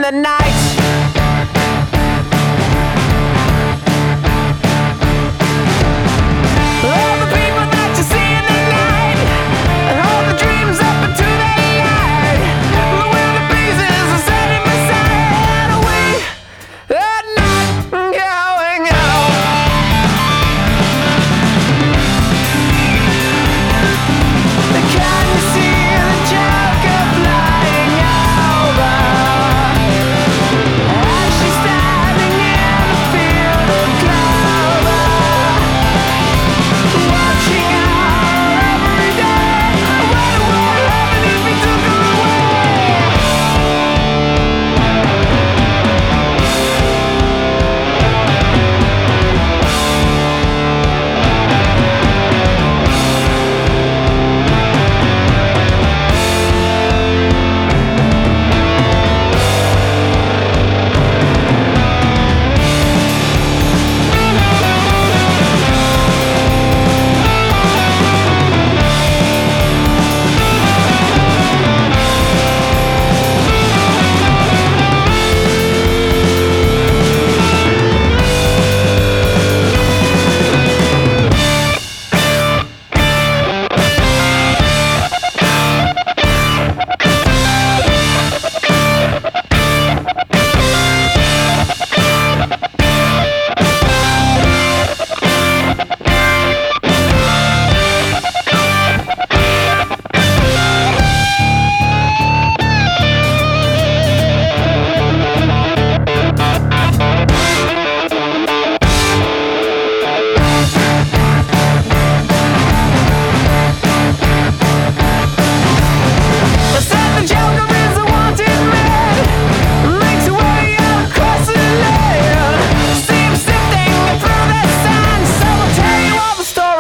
the night. All the people that you see in the night, and hold the dreams up into the light. The wind of pieces are setting aside. We are not going home. Can you see the Joker flying over? As she's standing in the field of clover, watching her every day. What would happen if we took her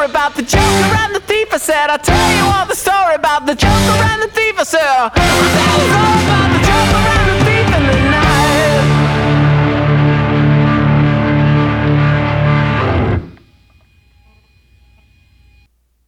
I'll tell you all the story about the Joker and the thief. I said